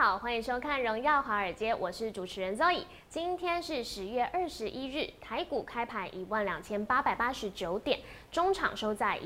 好，欢迎收看《荣耀华尔街》，我是主持人 Zoe。今天是10月21日，台股开盘12889点，中场收在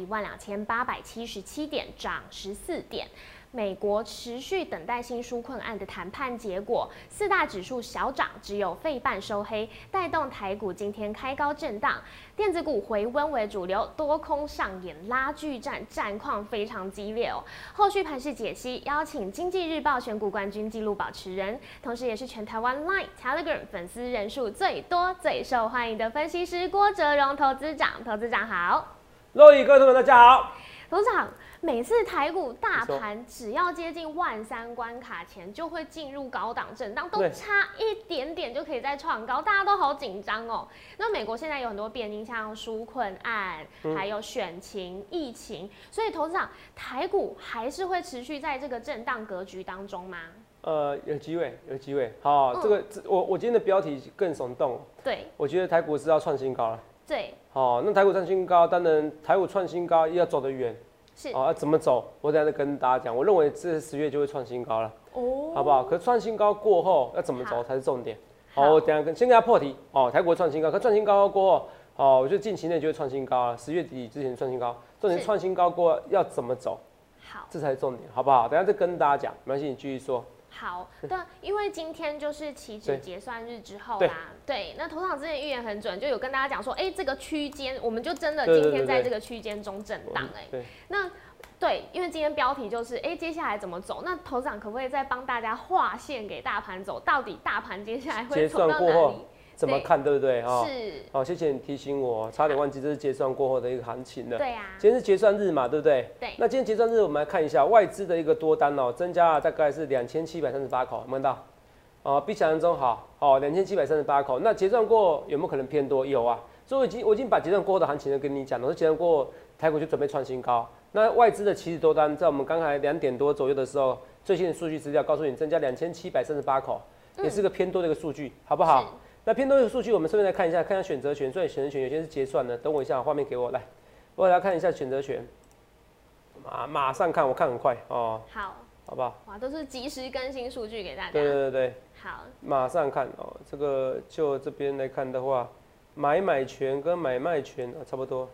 12877点，涨14点。美国持续等待新纾困案的谈判结果，四大指数小涨，只有费半收黑，带动台股今天开高震荡。电子股回温为主流，多空上演拉锯战，战况非常激烈哦。后续盘势解析，邀请经济日报选股冠军纪录保持人，同时也是全台湾 Line、Telegram 粉丝人数最多、最受欢迎的分析师郭哲荣投资长。投资长好。 各位同学大家好。 董事长，每次台股大盘只要接近13000关卡前，就会进入高档震荡，都差一点点就可以再创高，大家都好紧张哦。那美国现在有很多变因，像纾困案，还有选情、疫情，所以投资长，台股还是会持续在这个震荡格局当中吗？ 有机会，有机会。好，我今天的标题更耸动。 对， 我觉得台股是要创新高了。 对。 好，那台股创新高，当然台股创新高要走得远。 是。 要怎么走？我等一下再跟大家讲。我认为这10月就会创新高了。哦。好不好？可创新高过后要怎么走才是重点。好，我等一下先跟大家破题。哦，台股创新高，可创新高过后，我觉得近期内就会创新高了。10月底之前创新高，重点创新高过后要怎么走？ 好， 这才是重点，好不好？等一下再跟大家讲，没关系，你继续说。 好，对，因为今天就是期指结算日之后啦，对，那投行之前预言很准，就有跟大家讲说，这个区间，我们就真的今天在这个区间中震荡，那对，因为今天标题就是，接下来怎么走？那投长可不可以再帮大家画线给大盘走？到底大盘接下来会走到哪里？ 怎么看，对不对？ 是。 好，谢谢你提醒我，差点忘记这是结算过后的一个行情了。 对啊。 今天是结算日嘛，对不对？ 对。 那今天结算日，我们来看一下外资的一个多单增加了大概是2738口，有没有看到？比想象中好，2738口。那结算过有没有可能偏多？有啊。所以我已经把结算过后的行情跟你讲了，说结算过后台股就准备创新高。那外资的期指多单在我们刚才2点多左右的时候，最新的数据资料告诉你增加2738口，也是个偏多的一个数据，好不好？那偏多的数据，我们顺便来看一下，看一下选择权。所以选择权有些是结算的，等我一下，画面给我来，我来看一下选择权。马上看，我看很快哦。 好， 好不好？ 哇，都是即时更新数据给大家。 对。 好， 马上看哦。这个就这边来看的话，买权跟买卖权差不多。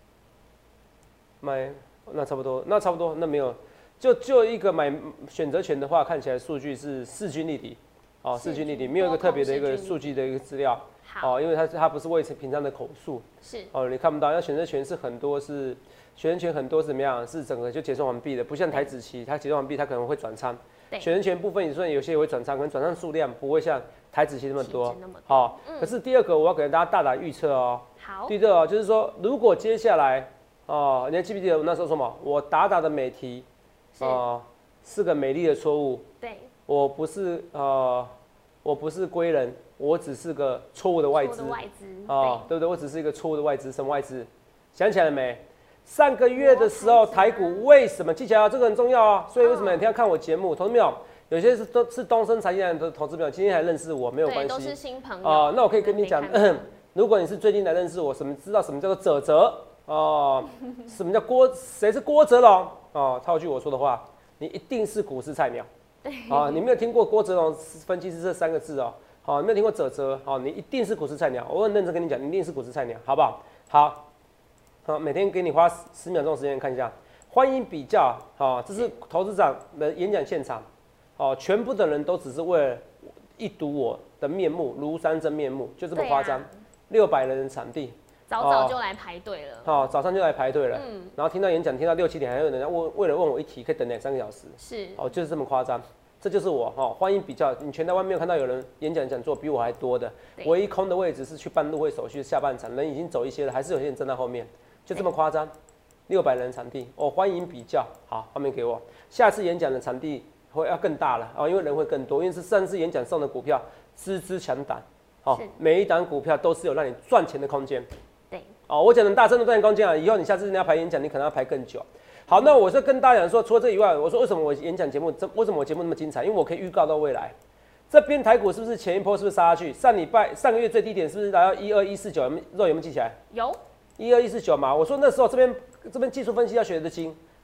那差不多，那没有，就一个买选择权的话，看起来数据是势均力敌。势均力敌，没有一个特别的一个数据的一个资料。因为它不是为平常的口述。是。你看不到，那选择权是很多是选择权很多是怎么样？是整个就结算完毕的，不像台指期，它结算完毕它可能会转仓。选择权部分也算有些也会转仓，可能转仓数量不会像台指期那么多。可是第二个我要给大家大胆预测哦。 好。 第二就是说，如果接下来你还记不记得我那时候说什么？我打的美题是个美丽的错误。对。我不是归人，我只是个错误的外资。对不对？我只是一个错误的外资，什么外资？想起来了没？上个月的时候，台股为什么记起来？这个很重要啊。所以为什么你要看我节目？投资朋友，有些是东升财经的投资朋友，今天还认识我，没有关系。 都是新朋友。 那我可以跟你讲，如果你是最近来认识我，知道什么叫做哲什么叫谁是郭哲龙？套句我说的话，你一定是股市菜鸟。你没有听过郭哲龙分析师这3个字你没有听过哲你一定是股市菜鸟。我很认真跟你讲，你一定是股市菜鸟，好不好？好，每天给你花10秒钟时间看一下，欢迎比较这是投资长的演讲现场全部的人都只是为了一睹我的面目，庐山真面目，就这么夸张。600人的场地。 早就来排队了。 早上就来排队了。然后听到演讲，听到6、7点，还有人为了问我一题，可以等2-3个小时。 是。 就是这么夸张。这就是我欢迎比较。你全台湾没有看到有人演讲讲座比我还多的，唯一空的位置是去办入会手续下半场，人已经走一些了，还是有些人站在后面，就这么夸张。600人场地，欢迎比较。好，画面给我。下次演讲的场地要更大了因为人会更多，因为是上次演讲送的股票支强档，每一档股票都是有让你赚钱的空间。我讲的大声的赚钱空间以后你下次要排演讲，你可能要排更久。好，那我是跟大家讲说，除了这以外，我说为什么我演讲节目，为什么我节目那么精彩？因为我可以预告到未来。这边台股是不是前一波是不是杀下去？上个月最低点是不是来到12149？肉有没有记起来？ 有。 12149嘛，我说那时候这边技术分析要学得精，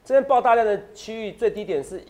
这边爆大量的区域最低点是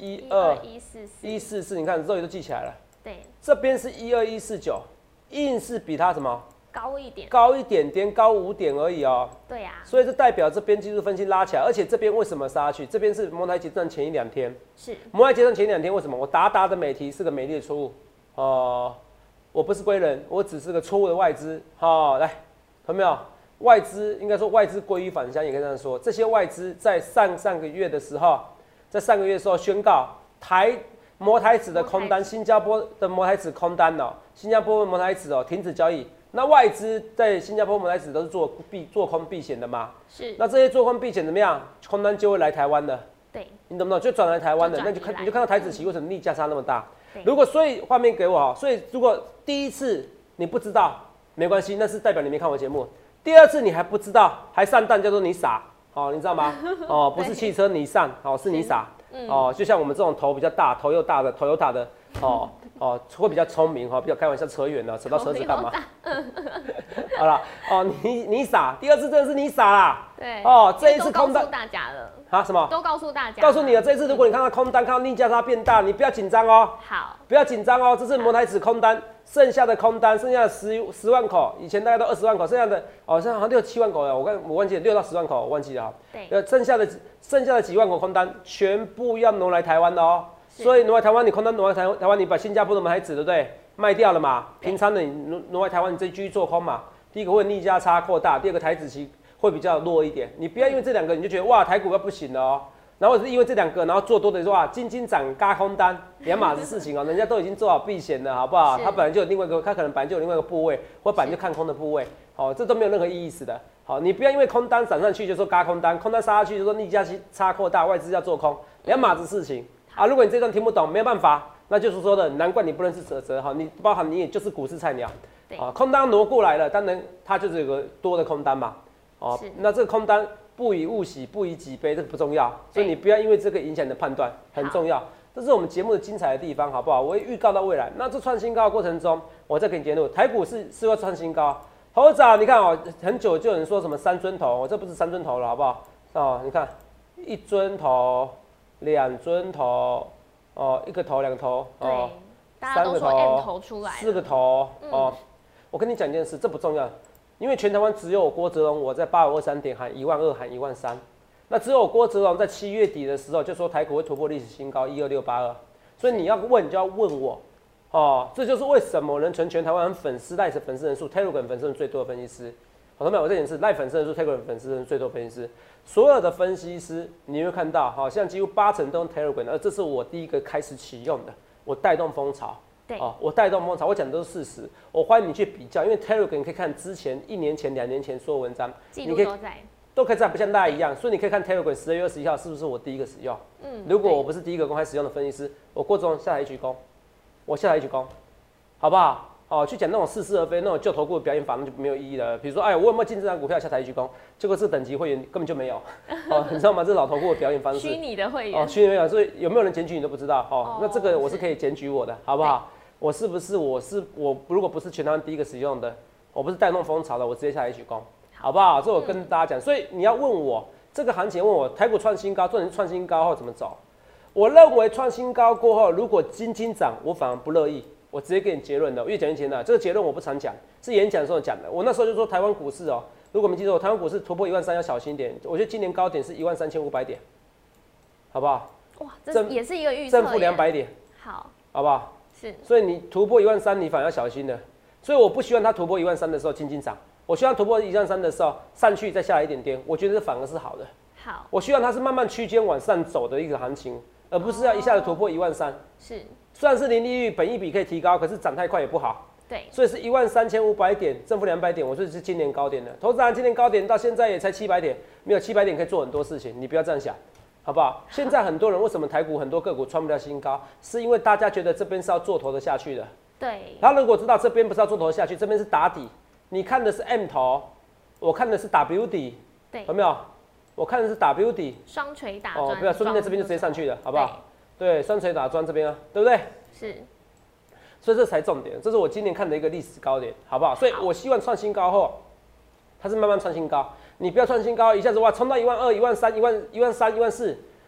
12144， 你看肉也都记起来了。 对， 这边是12149，硬是比它什么高一点， 高一点点，高5点而已哦。 对啊， 所以这代表这边技术分析拉起来，而且这边为什么杀去？这边是摩台结算前1-2天， 是摩台结算前1-2天，为什么？我达的美题是个美丽的错误哦。我不是归人，我只是个错误的外资。好，来，看到没有？外资应该说外资归于返乡，也可以这样说。这些外资在上个月的时候，宣告摩台指的空单，新加坡的摩台指空单哦，新加坡摩台指哦停止交易。那外资在新加坡摩台指都是做空避险的嘛？ 是。 那这些做空避险怎么样？空单就会来台湾的。 对。 你懂不懂？就转来台湾的，那你就看到台指期为什么逆价差那么大？所以画面给我，所以如果第一次你不知道没关系，那是代表你没看我节目。第二次你还不知道还上当，叫做你傻，哦，你知道吗？哦，不是汽车你上，哦，是你傻，哦，就像我们这种头比较大、头又大的 Toyota 的，会比较聪明，比较开玩笑扯远了，扯到车子干嘛？好了，你傻，第二次真的是你傻啦， 对， 这一次空单都告诉大家了啊，什么？ 都告诉大家， 告诉你了，这一次如果你看到空单，看到逆价差变大，你不要紧张哦， 好， 不要紧张哦，这是摩台指空单。剩下的空单，剩下的10万口，以前大概都20万口，剩下的现在好像6、7万口了，我忘记了6到10万口，我忘记了哈。 对， 剩下的几万口空单，全部要挪来台湾的哦。所以挪来台湾，你空单挪来台湾，你把新加坡的摩台指对不对？卖掉了嘛？平常的你挪来台湾，你再继续做空嘛。第一个会逆价差扩大，第二个台指期会比较弱一点。你不要因为这2个你就觉得哇台股要不行了哦。然后是因为这2个，然后做多的说啊，金涨嘎空单，两码子事情哦，人家都已经做好避险了，好不好？他本来就有另外一个，他可能本来就有另外一个部位，或本来就看空的部位，这都没有任何意思的。好，你不要因为空单涨上去就说嘎空单，空单杀下去就说逆价差扩大，外资要做空，两码子事情啊。如果你这段听不懂，没有办法，那就是说的，难怪你不认识哲哈，你包含你也就是股市菜鸟，空单挪过来了，当然它就是有个多的空单嘛，那这个空单。不以物喜，不以己悲，这个不重要，所以你不要因为这个影响你的判断，很重要。这是我们节目的精彩的地方，好不好？我会预告到未来。那这创新高的过程中，我再给你结论，台股是会创新高。头早你看很久就有人说什么3尊头，这不是3尊头了，好不好？你看1尊头、2尊头，1个头、2个头， 对，大家都说 M 头出来 ，4个头，我跟你讲一件事，这不重要。因为全台湾只有郭哲荣，我在8523点喊12000，喊13000。那只有郭哲荣在7月底的时候就说台股会突破历史新高12682，所以你要问你就要问我，这就是为什么能成全台湾粉丝赖粉丝人数 Telegram 粉丝人最多的分析师。好，同学们，我这点是赖粉丝人数 Telegram 粉丝人最多的分析师，所有的分析师你会看到，好像几乎80%都用 Telegram，而这是我第一个开始启用的，我带动风潮。我带动风潮，我讲的都是事实。我欢迎你去比较，因为 Telegram 你可以看之前1年前、2年前所有文章， 记录都可以在，不像大家一样，所以你可以看 Telegram 12月21号是不是我第一个使用？如果我不是第一个公开使用的分析师，我郭总下来一鞠躬，我下来一鞠躬，好不好？去讲那种似是而非、那种旧投顾的表演法，那就没有意义了。比如说，我有没有进这张股票下台一鞠躬？结果这等级会员根本就没有，你知道吗？这是老投顾的表演方式， 虚拟的会员， 虚拟会员，所以有没有人检举你都不知道，那这个我是可以检举我的，好不好？我如果不是全台湾第一个使用的，我不是带动风潮的，我直接下来一鞠躬，好不好？这我跟大家讲，所以你要问我这个行情，问我台股创新高，重点是创新高后怎么走？我认为创新高过后，如果金涨，我反而不乐意。我直接给你结论的，越讲越简单。这个结论我不常讲，是演讲的时候讲的。我那时候就说台湾股市如果没记错，台湾股市突破13000要小心点。我觉得今年高点是13500点，好不好？ 哇，这也是一个预测， 正负200点，好不好？ 是， 所以你突破13000，你反而要小心的。所以我不希望它突破13000的时候轻涨，我希望突破13000的时候上去再下来一点点，我觉得这反而是好的。 好， 我希望它是慢慢区间往上走的一个行情，而不是要一下子突破13000。 是， 虽然是零利率，本益比可以提高，可是涨太快也不好。 对， 所以是13500点，正负200点，我说是今年高点的。投资人今年高点到现在也才700点，没有700点可以做很多事情，你不要这样想。好不好？现在很多人为什么台股很多个股创不了新高，是因为大家觉得这边是要做头的下去的。 对。 他如果知道这边不是要做头的下去，这边是打底，你看的是 M 头，我看的是 W 底， 对， 有没有？我看的是 W 底， 双锤打砖。 不要，说不定在这边就直接上去了，好不好？对，双锤打砖这边啊，对不对？ 是。 所以这才重点，这是我今年看的一个历史高点，好不好？所以我希望创新高后，它是慢慢创新高。你不要创新高，一下子哇冲到12000、13000、13000、14000，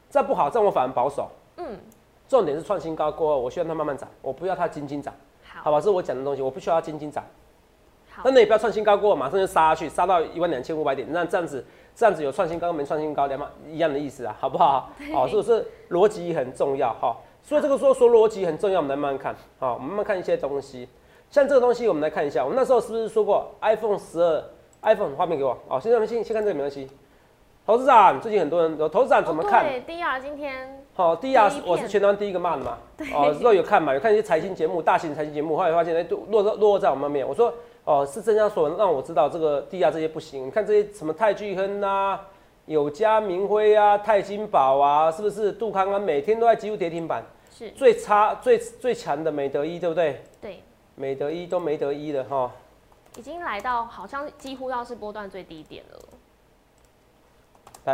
这样不好，这样我反而保守。重点是创新高过后，我希望它慢慢涨，我不要它斤斤涨，好吧？这是我讲的东西，我不需要它斤斤涨。那你也不要创新高过后马上就杀下去，杀到12500点，那这样子有创新高跟没创新高一样的意思啊，好不好？好，所以说逻辑很重要哈。所以这个说逻辑很重要，我们来慢慢看，好，我们慢慢看一些东西。像这个东西，我们来看一下，我们那时候是不是说过 iPhone 12 画面给我，哦，先看这个没关系。投资长最近很多人有投资长怎么看？ 对，DR 今天好，DR 我是全台湾第一个骂的嘛，哦，都有看嘛，有看一些财经节目，大型财经节目，后来发现落在我们面，我说哦，是证交所让我知道这个DR 这些不行，你看这些什么泰聚亨啊、友家、明辉啊、泰金宝啊，是不是？杜康啊，每天都在几乎跌停板， 是最差最强的美德一，对不对？ 对， 美德一都没得一了哈， 已经来到好像几乎要是波段最低点了。 来，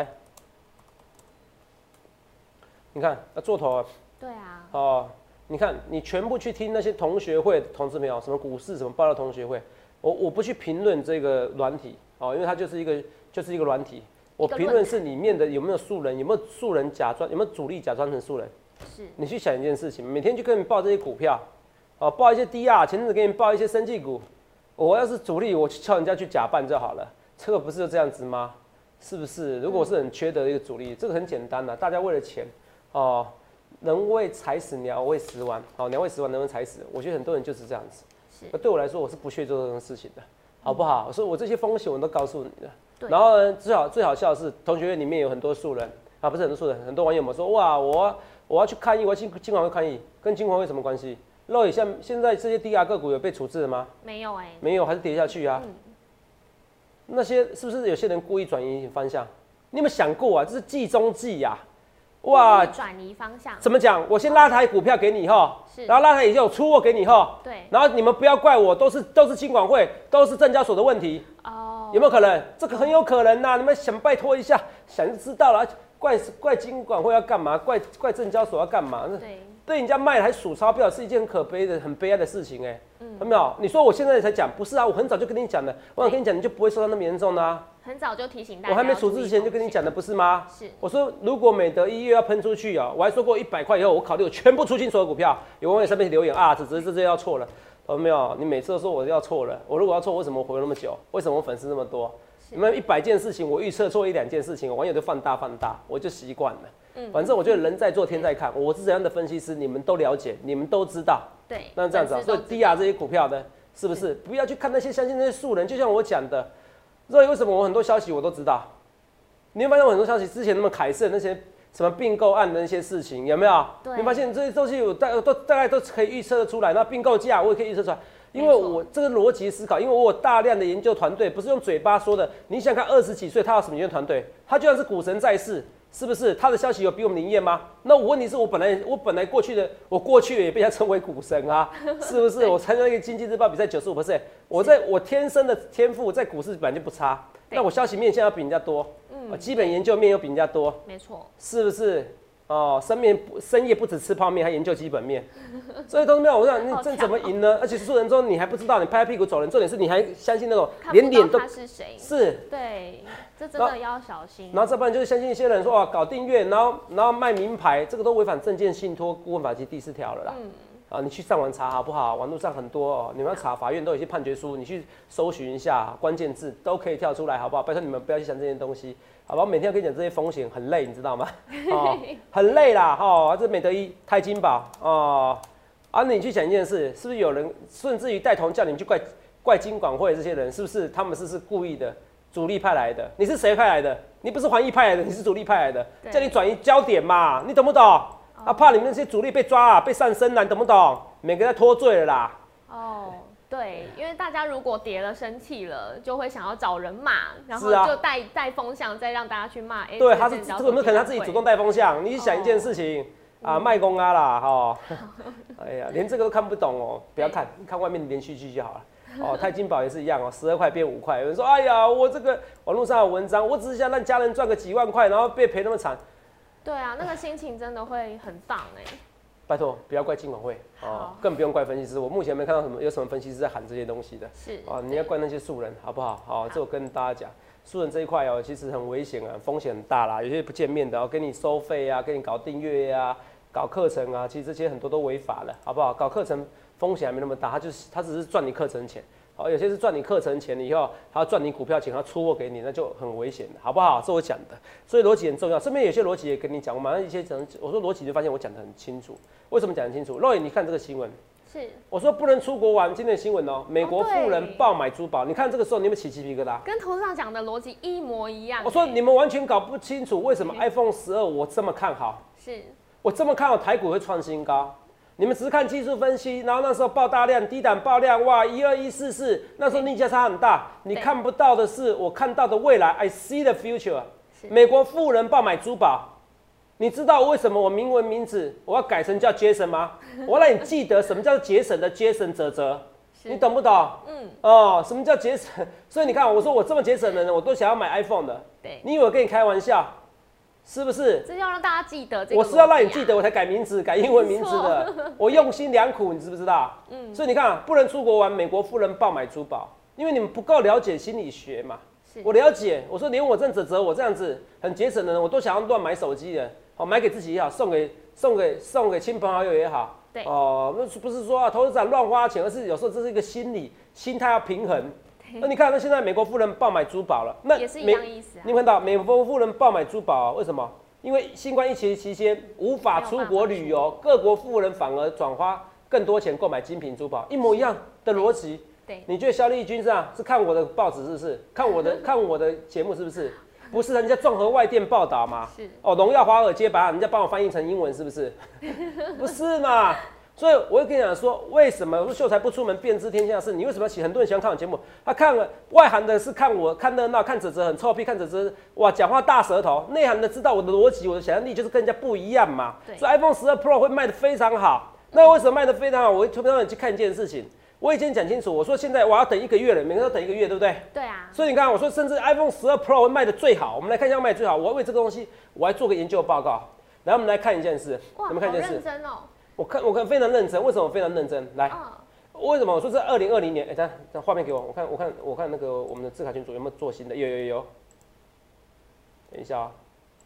你看要做头啊。 对啊。 哦，你看你全部去听那些同学会同志朋友，什么股市什么爆料同学会，我不去评论这个软体哦，因为它就是一个软体。我评论是里面的有没有素人，有没有素人假装，有没有主力假装成素人。 是。你去想一件事情，每天就跟你报这些股票，哦，报一些 DR， 前阵子给你报一些生技股，我要是主力，我去叫人家去假扮就好了，这个不是就这样子吗？是不是？如果我是很缺德的一个主力，这个很简单的，大家为了钱，哦，人为财死，鸟为食亡，好，鸟为食亡，人为财死。我觉得很多人就是这样子。是。对我来说，我是不屑做这种事情的，好不好？所以我这些风险我都告诉你了。对。然后呢，最好笑的是，同学院里面有很多素人啊，不是很多素人，很多网友们说，哇，我要去抗议，我要去金管会抗议，跟金管会什么关系？肉眼现在这些低压个股有被处置了吗？ 没有没有，还是跌下去啊。那些是不是有些人故意转移方向？你有没有想过啊？这是计中计呀！哇， 转移方向怎么讲？我先拉台股票给你哈，然后拉台以后出货给你哈， 对， 然后你们不要怪我，都是金管会，都是证交所的问题哦。有没有可能？这个很有可能呐！你们想拜托一下，想就知道了。怪金管会要干嘛？怪证交所要干嘛？对。被人家卖了还数钞票，是一件很可悲的、很悲哀的事情哎。有没有？你说我现在才讲，不是啊？我很早就跟你讲的，我想跟你讲，你就不会受到那么严重的啊。 很早就提醒大家， 我还没处置之前就跟你讲的，不是吗？ 是。我说如果美德1月要喷出去啊，我还说过100块以后，我考虑我全部出清所有股票。有网友上面留言啊，这要错了，有没有？你每次都说我要错了，我如果要错，为什么我活了那么久？为什么我粉丝那么多？你们100件事情，我预测错1-2件事情，网友都放大，我就习惯了。反正我觉得人在做天在看，我是怎样的分析师，你们都了解，你们都知道。 对， 那这样子啊，所以低压这些股票呢，是不是不要去看那些相信那些素人？就像我讲的，为什么我很多消息我都知道？你会发现我很多消息之前那么凯盛那些什么并购案的那些事情有没有？你发现这些东西我大概都可以预测得出来，那并购价我也可以预测出来。因为我这个逻辑思考，因为我有大量的研究团队，不是用嘴巴说的。你想看20几岁他有什么研究团队？他就算是股神在世，是不是？他的消息有比我们灵验吗？那我问题是我本来过去也被他称为股神啊，是不是？我参加那个经济日报比赛95%，我天生的天赋在股市本来就不差，那我消息面现在要比人家多，基本研究面又比人家多， 没错， 是不是？哦，深夜不只吃泡面，还研究基本面，所以都没有。我想你这怎么赢呢？而且素人中你还不知道，你拍屁股走人。重点是你还相信那种连脸都他是谁？ 是， 对，这真的要小心。 然后再不然就是相信一些人说哇搞订阅，然后卖名牌，这个都违反证券信托顾问法第4条了啦。啊，你去上网查好不好？网络上很多哦，你们要查法院都有一些判决书，你去搜寻一下关键字都可以跳出来，好不好？拜托你们不要去想这些东西。好吧，我每天要跟你讲这些风险，很累，你知道吗？哦，很累啦，哦，这美德一、泰金宝，哦，啊，你去想一件事，是不是有人甚至于带头叫你们去怪金管会这些人，是不是他们是故意的，主力派来的？你是谁派来的？你不是环艺派来的，你是主力派来的，叫你转移焦点嘛，你懂不懂？啊，怕你们那些主力被抓啊，被上身了，你懂不懂？每个人在脱罪了啦。哦。 对，因为大家如果跌了生气了，就会想要找人骂，然后就带风向，再让大家去骂。 对，他是这个有没有可能他自己主动带风向？你去想一件事情啊，卖公啊啦，哈，哎呀，连这个都看不懂哦，不要看，看外面的连续剧就好了。哦，泰金宝也是一样哦，12块变5块。有人说，哎呀，我这个网络上有文章，我只是想让家人赚个几万块，然后被赔那么惨。 对啊，那个心情真的会很荡哎。 拜托不要怪金管会哦，更不用怪分析师。我目前没看到有什么分析师在喊这些东西的。 是啊，你要怪那些素人好不好？好，这我跟大家讲，素人这一块哦，其实很危险啊，风险很大啦。有些不见面的哦，跟你收费啊，跟你搞订阅啊，搞课程啊，其实这些很多都违法了，好不好？搞课程风险还没那么大，他只是赚你课程钱。好，有些是赚你课程钱以后，他要赚你股票钱，他出货给你，那就很危险的，好不好？这我讲的，所以逻辑很重要。这边有些逻辑也跟你讲，我马上一些讲，我说逻辑就发现我讲得很清楚。为什么讲得很清楚？肉眼你看这个新闻， 是我说不能出国玩，今天的新闻哦，美国富人爆买珠宝，你看这个时候你有没有起鸡皮疙瘩？ 跟头上讲的逻辑一模一样。 我说你们完全搞不清楚为什么 iPhone 12我这么看好， 是我这么看好台股会创新高。你们只是看技术分析，然后那时候爆大量，低档爆量，哇，12144，那时候逆价差很大。你看不到的是我看到的未来 ，I see the future。美国富人爆买珠宝，你知道为什么我名文名字我要改成叫 Jason 吗？我要让你记得什么叫节省的节省哲，你懂不懂？哦，什么叫节省？所以你看，我说我这么节省的人，我都想要买 iPhone 的。 对， 你以为我跟你开玩笑？是不是？ 这要让大家记得这个。 我是要让你记得，我才改名字，改英文名字的。我用心良苦，你知不知道？所以你看，不能出国玩，美国富人爆买珠宝，因为你们不够了解心理学嘛。我了解，我说连我这哲我这样子很节省的人，我都想要乱买手机的，好买给自己也好，送给亲朋好友也好。 对哦，不是说投资者乱花钱，而是有时候这是一个心态要平衡。那你看，那现在美国富人爆买珠宝了，那也是一样意思啊。 你有看到美国富人爆买珠宝，为什么？因为新冠疫情期间无法出国旅游，各国富人反而转花更多钱购买精品珠宝，一模一样的逻辑。 对， 你觉得肖丽君是看我的报纸是不是？看我的节目是不是？不是人家综合外电报道嘛？ 是哦，荣耀华尔街把人家帮我翻译成英文是不是？不是嘛？所以我会跟你讲说，为什么我说秀才不出门便知天下事？你为什么很多人喜欢看我节目？他看了外行的是看我看热闹，看哲哲很臭屁，看哲哲哇讲话大舌头；内行的知道我的逻辑，我的想象力就是跟人家不一样嘛。所以 iPhone 12 Pro 会卖得非常好。那为什么卖得非常好？我会推让你去看一件事情。我已经讲清楚，我说现在我要等1个月了，每个人都等1个月，对不对？ 对啊。 所以你看，我说甚至 iPhone 12 Pro 会卖得最好。我们来看一下卖得最好。我要为这个东西，我还做个研究报告。来，我们来看一件事。 哇， 我们看一件事。 好认真哦。 我看非常认真，为什么我非常认真？来，为什么我说这2020年？这画面给我，我看那个我们的字卡群组有没有做新的？有。等一下啊，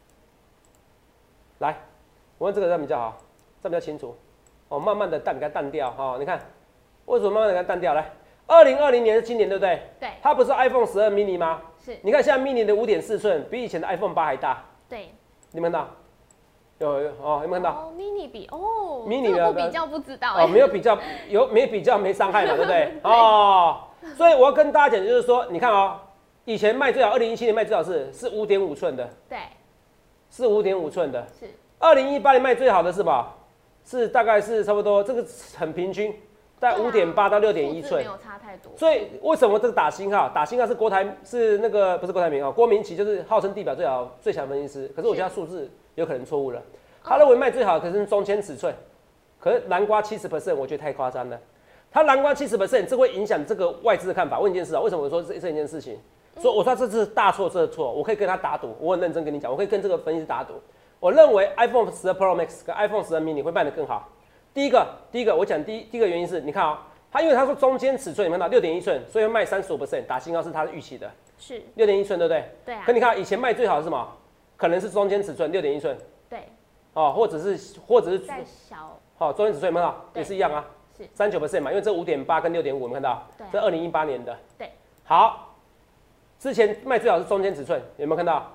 来，我问这个这样比较好，这样比较清楚。哦，慢慢的给它淡掉哈。你看，为什么慢慢的给它淡掉？来，2020年是今年对不对？ 对。 它不是 iPhone 12 mini 吗？ 是。 你看现在 mini 的5.4寸比以前的 iPhone 8还大。 对。 你们看到？有哦，有没有看到？ 哦 ，mini 比哦 ，mini 的不比较不知道哦，没有比较，没比较没伤害嘛，对不对？哦，所以我要跟大家讲，就是说，你看哦，以前卖最好，2017年卖最好是5.5寸的， 对， 是5.5寸的， 是。 2018年卖最好的是吧？是大概是差不多，这个很平均，在5.8到6.1寸， 没有差太多。 所以为什么这个打星号？打星号是那个不是郭台铭啊，郭明骐就是号称地表最强分析师，可是我觉得他数字有可能错误了。他认为卖最好的可是中间尺寸，可是南瓜70%，我觉得太夸张了。他南瓜70%，这会影响这个外资的看法。问一件事啊，为什么我说这一件事情？我说这是大错特错，我可以跟他打赌，我很认真跟你讲，我可以跟这个分析师打赌。我认为 iPhone 12 Pro Max 跟 iPhone 12 mini 会卖得更好。第一个，我讲第一个原因是，你看啊，他因为他说中间尺寸，你看到6.1寸，所以会卖35%，打星号是他的预期的， 是 6.1寸，对不对？ 对啊。 可你看以前卖最好的是什么？可能是中间尺寸6.1寸。 对。 哦，或者是再小， 好，中间尺寸有没有看到？也是一样啊， 是 39%嘛，因为这5.8跟6.5，我们看到，这2018年的， 对， 好，之前卖最好是中间尺寸，有没有看到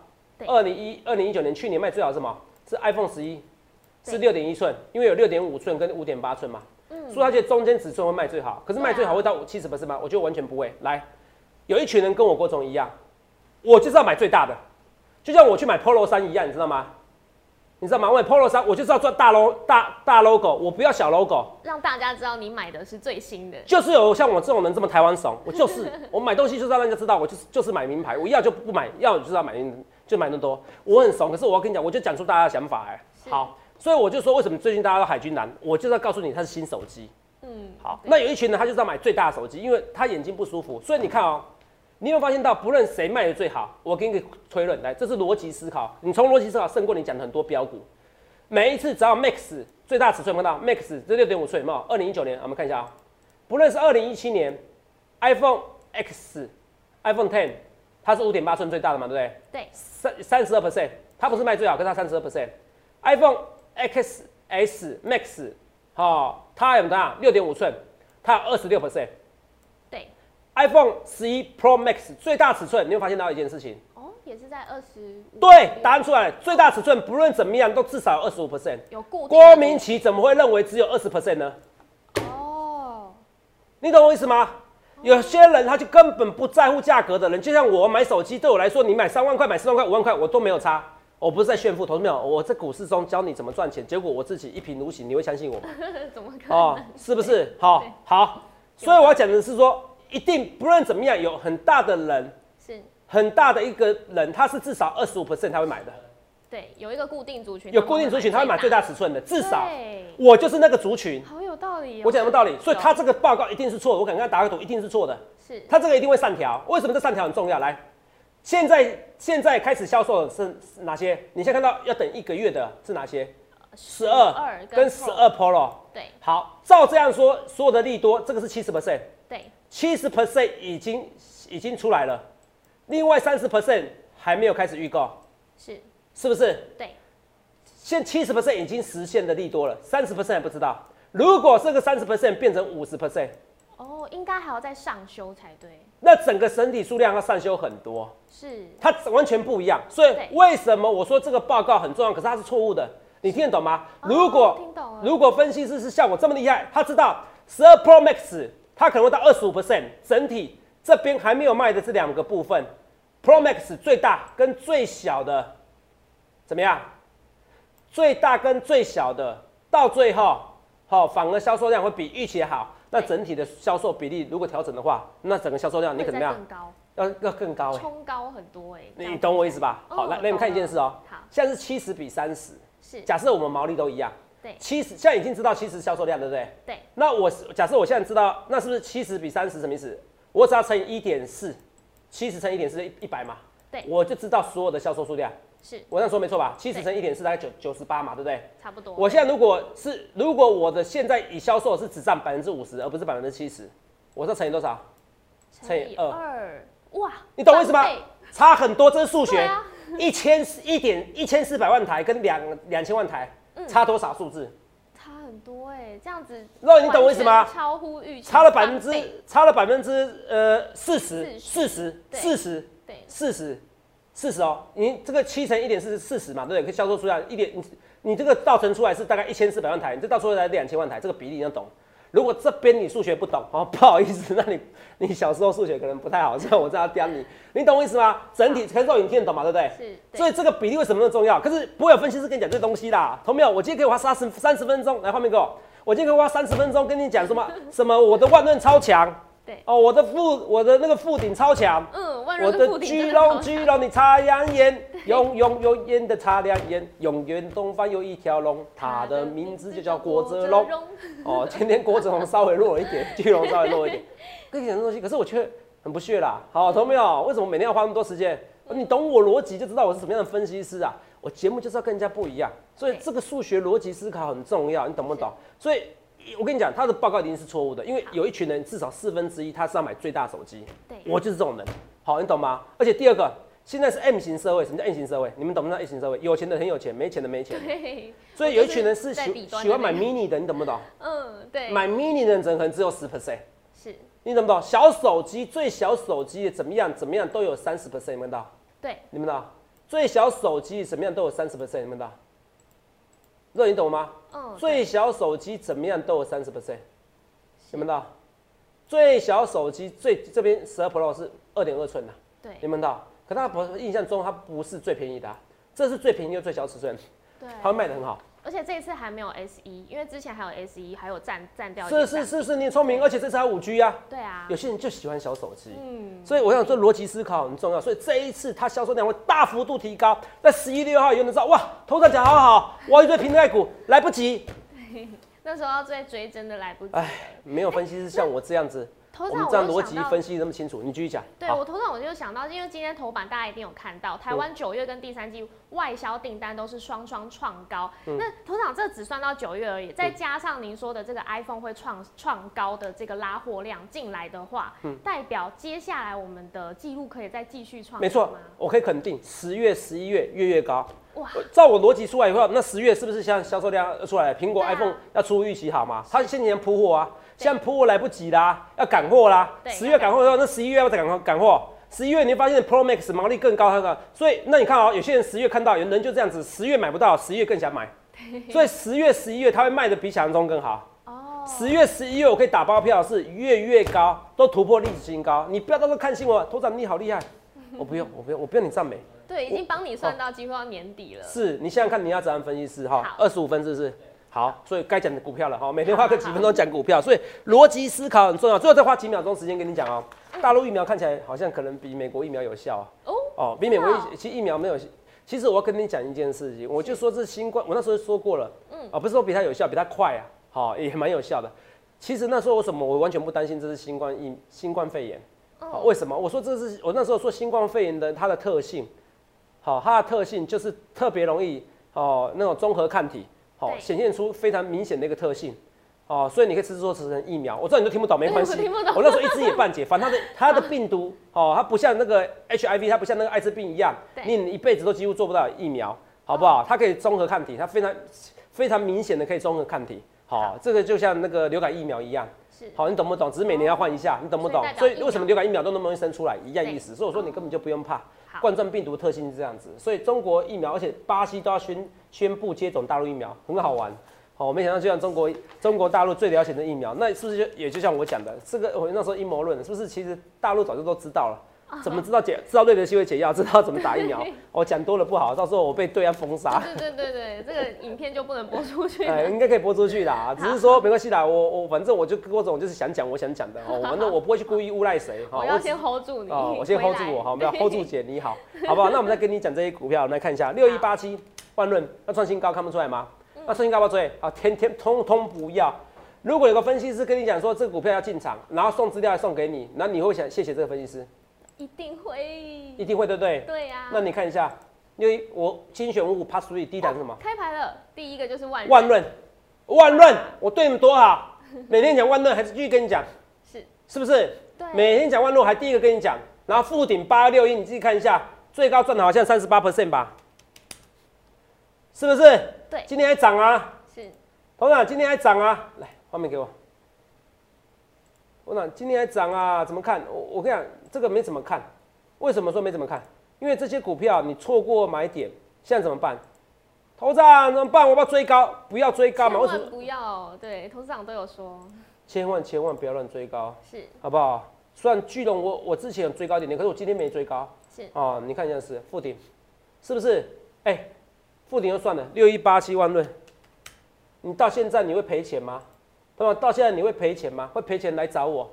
？2019年去年卖最好是什么？是 iPhone 11，是6.1寸，因为有6.5寸跟5.8寸嘛，所以它觉得中间尺寸会卖最好，可是卖最好会到70%吗？我觉得完全不会。来，有一群人跟我郭总一样，我就是要买最大的，就像我去买 Polo 衫一样，你知道吗？你知道吗？我买 Polo 衫，我就是要赚大 logo， 我不要小 logo， 让大家知道你买的是最新的。 就是有像我这种人这么台湾怂，我买东西就是让人家知道我就是买名牌，我要就不买，要就是要买就买那么多。我很怂，可是我要跟你讲，我就讲出大家的想法好，所以我就说为什么最近大家都海军蓝，我就是要告诉你它是新手机。好，那有一群人他就是要买最大的手机，因为他眼睛不舒服，所以你看哦。你有没有发现到，不论谁卖的最好，我给你个推论，来，这是逻辑思考。你从逻辑思考胜过你讲的很多标股。 每一次只要 Max 最大尺寸看到 Max 这6.5寸，有没有？2019年我们看一下啊，不论是2017年 iPhone X、iPhone X， 它是5.8寸最大的嘛，对不对？ 对 ，32%，它不是卖最好，可是它32%。iPhone XS Max， 它有多大？6.5寸，它有26%。 对 ，iPhone 11 Pro Max 最大尺寸，你会发现到一件事情。 也是在25。 对，答案出来了，最大尺寸不论怎么样都至少有25%。 有固定。 郭明錤怎么会认为只有20% 呢？你懂我意思吗？有些人他就根本不在乎价格的人，就像我买手机，对我来说，你买3万块、买4万块、5万块，我都没有差。我不是在炫富，投资没有，我在股市中教你怎么赚钱，结果我自己一贫如洗，你会相信我吗？ 怎么可能？ 是不是？好，所以我要讲的是说，一定不论怎么样，有很大的人， 是很大的一个人，他是至少25%他会买的。 对，有一个固定族群， 有固定族群，他会买最大尺寸的，至少我就是那个族群。 好有道理。 我讲什么道理？所以他这个报告一定是错的，我敢跟他打个赌，一定是错的。 是， 他这个一定会上调。为什么这上调很重要？来，现在开始销售的是哪些？你现在看到要等1个月的是哪些？12跟12 Pro。 对， 好，照这样说，所有的利多，这个是70%。 对 ，70% 已经出来了，另外30% 还没有开始预购。是不是？ 对， 现70% 已经实现的利多了，30% 还不知道。如果这个30% 变成50%， 应该还要再上修才对。 那整个整体数量要上修很多， 是， 它完全不一样。所以为什么我说这个报告很重要？可是它是错误的，你听得懂吗？如果分析师是像我这么厉害，他知道12 Pro Max 它可能会到25%，整体这边还没有卖的这2个部分 ，Pro Max 最大跟最小的。怎么样？最大跟最小的到最后，反而销售量会比预期好。那整体的销售比例如果调整的话，那整个销售量你可能要更高， 冲高很多你懂我意思吧？好，来，你们看一件事哦。 好， 现在是70比30， 是。 假设我们毛利都一样， 对 ，70现在已经知道70销售量，对不对？ 对。 那假设我现在知道，那是不是70比30什么意思？我只要乘以1.4，70乘1.4，100嘛。 对。 我就知道所有的销售数量。 是我这样说没错吧？70乘1.4大概98嘛，对不对？ 差不多。 我现在如果我的现在已销售是只占50%，而不是70%，我这乘以多少？ 乘以2。哇， 你懂我意思吗？差很多，这是数学。 啊、 1400万台跟2000万台，差多少数字？ 差很多这样子。 肉，你懂我意思吗？ 超乎预期。 差了40%哦，你这个7乘1.4是40嘛，对不对？销售数量你这个倒乘出来是大概1400万台，你这倒出来2000万台，这个比例你要懂。如果这边你数学不懂，不好意思，那你小时候数学可能不太好，所以我这样刁你，你懂我意思吗？整体可是肉你听得懂嘛，对不对？ 是。 所以这个比例为什么那么重要？可是不会有分析师跟你讲这东西啦，同没有？我今天可以花30分钟来画面给我，我今天可以花30分钟跟你讲什么我的万润超强。 对哦，我的那个富鼎超强，我的居龙你擦亮眼，永远的擦亮眼，永远东方有一条龙，他的名字就叫郭哲龙。哦，今天郭哲龙稍微弱了一点，居龙稍微弱一点，跟你讲这东西，可是我却很不屑啦。好，同没有？为什么每天要花那么多时间？你懂我逻辑就知道我是什么样的分析师啊。我节目就是要跟人家不一样，所以这个数学逻辑思考很重要，你懂不懂？所以。我跟你讲，他的报告一定是错误的，因为有一群人至少1/4他是要买最大手机。 对， 我就是这种人。好，你懂吗？而且第二个，现在是 M 型社会，什么叫 M 型社会？你们懂不懂 M 型社会？有钱的很有钱，没钱的没钱。 对。 所以有一群人是喜欢买 mini 的，你懂不懂？ 对。 买 mini 的人可能只有10%。 是。 你懂不懂？小手机最小手机怎么样都有30%，你们懂？ 对。你们懂？最小手机怎么样都有30%，你们懂？这你懂吗？最小手机怎么样都有30%，你们知道？最小手机这边12 Pro 是2.2寸的， 对， 你们知道？可它印象中它不是最便宜的，这是最便宜又最小尺寸，对，它会卖得很好。 而且这一次还没有 SE， 因为之前还有 SE， 还有占掉。 是，你聪明，而且这次还有5G 啊。 对啊。 有些人就喜欢小手机，所以我想这逻辑思考很重要。所以这一次它销售量会大幅度提高。在11月6号，有人知道哇，头上讲好好，我要一堆平台股，来不及。 那时候要追真的来不及。 哎，没有分析师像我这样子， 头我们这样逻辑分析那么清楚，你继续讲。 对我头上我就想到，因为今天头版大家一定有看到，台湾9月跟第3季外销订单都是双创高。那头长这只算到9月而已，再加上您说的这个 iPhone 会创高的这个拉货量进来的话，代表接下来我们的记录可以再继续创高吗？ 没错，我可以肯定，10月、11月越高。哇！照我逻辑出来以后，那10月是不是像销售量出来？苹果 iPhone 要出预期好吗？它先前铺货啊。现在铺货来不及啦，要赶货啦。10月赶货的时候，那11月要再赶货。11月你会发现 Pro Max 毛利更高，所以那你看有些人10月看到，有人就这样子，10月买不到，11月更想买，所以10月、11月它会卖的比想象中更好。10月、11月我可以打包票是越高，都突破历史新高。你不要到时候看新闻，头长你好厉害，我不用你赞美。 对，已经帮你算到几乎要年底了。 是你想想看，你要怎样分析师25分是不是？好，所以该讲的股票了哈，每天花个几分钟讲股票，所以逻辑思考很重要。最后再花几秒钟时间跟你讲哦，大陆疫苗看起来好像可能比美国疫苗有效比美国其实疫苗没有。其实我要跟你讲一件事情，我就说这新冠，我那时候说过了，不是说比它有效，比它快啊，也蛮有效的。其实那时候我完全不担心这是新冠肺炎，为什么？我说我那时候说新冠肺炎的它的特性，它的特性就是特别容易那种综合抗体。显现出非常明显的一个特性，所以你可以吃成疫苗。我知道你都听不懂，没关系。我那时候一知也半解，反正它的病毒，它不像那个 HIV， 它不像那个艾滋病一样，你一辈子都几乎做不到疫苗，好不好？它可以综合抗体，它非常明显的可以综合抗体。这个就像那个流感疫苗一样。你懂不懂？只是每年要换一下，你懂不懂？所以为什么流感疫苗都那么容易生出来，一样意思。所以我说你根本就不用怕。冠状病毒特性是这样子，所以中国疫苗，而且巴西都要宣布接种大陆疫苗，很好玩。没想到就像中国大陆最了解的疫苗，那是不是也就像我讲的，这个我那时候阴谋论，是不是其实大陆早就都知道了？怎么知道瑞德西韦解药，知道怎么打疫苗？我讲多了不好，到时候我被对岸封杀。 对，这个影片就不能播出去。 应该可以播出去啦，只是说没关系啦，我反正我就各种就是想讲我想讲的反正我不会去故意诬赖谁。 我要先 hold 住你。 我先 hold 住我，好，我们要 hold 住姐你好，好不好？那我们再跟你讲这些股票，我们来看一下6187万润要创新高，看不出来吗？那创新高要不要追？天通通不要。如果有个分析师跟你讲说这个股票要进场，然后送资料送给你，那你会想谢谢这个分析师？ 一定会， 对不对？ 对呀。 那你看一下，因为我精选55 Part 3第一档是什么？ 开牌了，第一个就是万润，我对你们多好，每天讲万润还是继续跟你讲，是不是？对，每天讲万润还第一个跟你讲，然后富鼎8261，你自己看一下，最高赚的好像38% 吧，是不是？ 对， 今天还涨啊， 是， 董事长今天还涨啊，来，画面给我。我讲今天还涨啊，怎么看？我跟你讲，这个没怎么看。为什么说没怎么看？因为这些股票你错过买点，现在怎么办？头长怎么办？我要不要追高？不要追高嘛？为什么不要？对，投资长都有说， 千万不要乱追高， 是， 好不好？虽然巨龙我之前有追高一点点，可是我今天没追高， 是你看一下是富鼎，是不是？富鼎就算了，6187万润，你到现在你会赔钱吗？到现在你会赔钱吗？会赔钱来找我，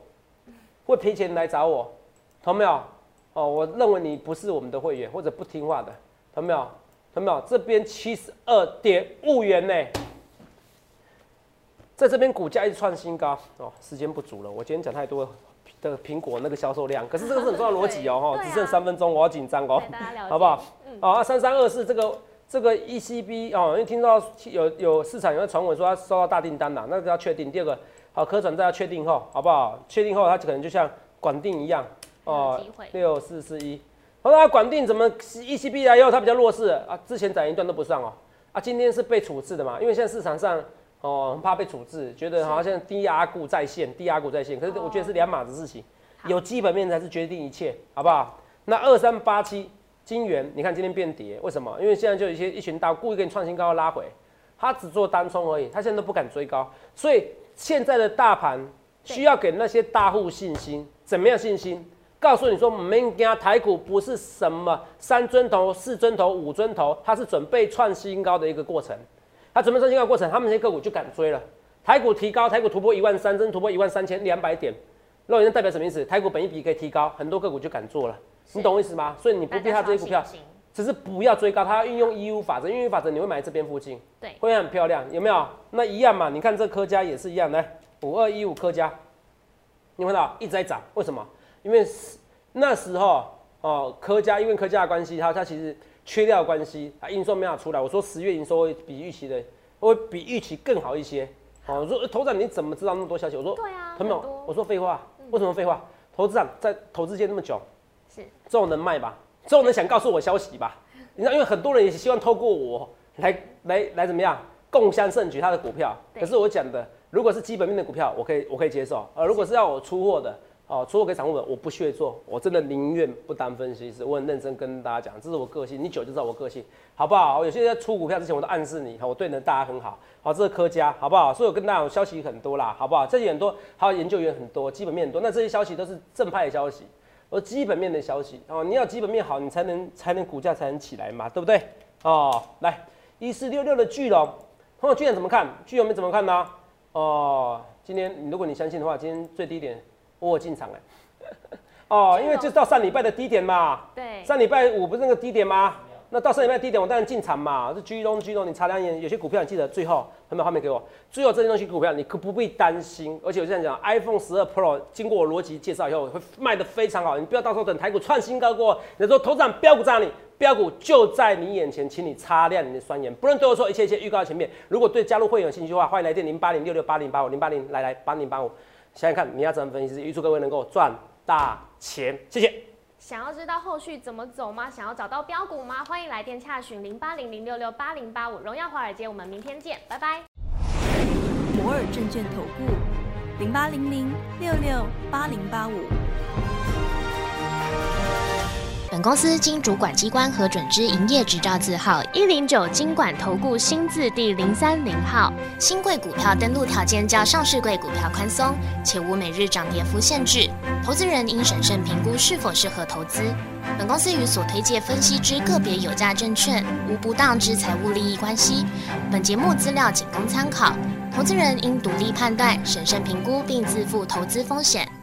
懂没有？我认为你不是我们的会员或者不听话的，懂没有？这边72.5元呢，在这边股价一直创新高时间不足了，我今天讲太多的苹果那个销售量，可是这个是很重要的逻辑只剩3分钟，我好紧张好不好？3324这个 ECB 因为听到有市场有传闻说他收到大订单啦，那个要确定。第二个，可转债要确定后，好不好？确定后，它可能就像管定一样6441。那管定怎么 ECB 来以后它比较弱势之前涨一段都不上今天是被处置的嘛？因为现在市场上很怕被处置，觉得好像低压股在线，可是我觉得是两码子事情，有基本面才是决定一切，好不好？那2387。金元，你看今天变跌，为什么？因为现在就有一群大故意给你创新高拉回，他只做单冲而已，他现在都不敢追高，所以现在的大盘需要给那些大户信心，怎么样信心？告诉你说，没惊台股不是什么3尊头、4尊头、5尊头，它是准备创新高的一个过程。它准备创新高的过程，他们这些个股就敢追了。台股提高，台股突破13000，真突破13200点，那代表什么意思？台股本益比可以提高，很多个股就敢做了。你懂我意思吗？所以你不必它这些股票，只是不要追高，它要运用115法则，运用法则你会买这边附近， 对， 会很漂亮，有没有？那一样嘛，你看这科家也是一样，来5215科家， 你看到一直在涨，为什么？因为那时候科嘉因为科嘉的关系，它其实缺料的关系，营收没有出来。我说10月营收会比预期更好一些。我说投资长你怎么知道那么多消息？我说对啊， 朋友，我说废话，为什么废话？投资长在投资界那么久，是这种人脉吧，这种人想告诉我消息吧？你知道，因为很多人也希望透过我来怎么样共襄盛举他的股票。可是我讲的，如果是基本面的股票，我可以接受。如果是要我出货的，出货给散户的，我不屑做，我真的宁愿不当分析师。我很认真跟大家讲，这是我个性，你久就知道我个性，好不好？有些在出股票之前，我都暗示你，我对大家很好。好，这是科嘉，好不好？所以我跟大家消息很多啦，好不好？这些很多，还有研究员很多，基本面很多。那这些消息都是正派的消息，而基本面的消息你要基本面好，你才能股价才能起来嘛，对不对？来1466的巨龙，巨龙怎么看？巨龙怎么看呢？今天如果你相信的话，今天最低点我有进场因为就到上礼拜的低点嘛。对。上礼拜五不是那个低点吗？那到上礼拜低点，我当然进场嘛。这巨龙，你查2眼，有些股票你记得最后有没有画面给我？最后这些东西股票你可不必担心，而且我这样讲 ，iPhone 12 Pro 经过我逻辑介绍以后会卖得非常好，你不要到时候等台股创新高过后，你说投资长标股在哪里？标股就在你眼前，请你擦亮你的双眼，不论对我说一切预告在前面。如果对加入会员有兴趣的话，欢迎来电080668085080来8085。想想看，你要怎么分析？预祝各位能够赚大钱，谢谢。 想要知道后续怎么走吗？想要找到标股吗？欢迎来电洽询0800668085。荣耀华尔街，我们明天见，拜拜。 摩尔证券投顾0800668085。 本公司经主管机关核准之营业执照字号109金管投顾新字第030号。新贵股票登录条件较上市贵股票宽松，且无每日涨跌幅限制。投资人应审慎评估是否适合投资。本公司与所推介分析之个别有价证券无不当之财务利益关系。本节目资料仅供参考，投资人应独立判断、审慎评估并自负投资风险。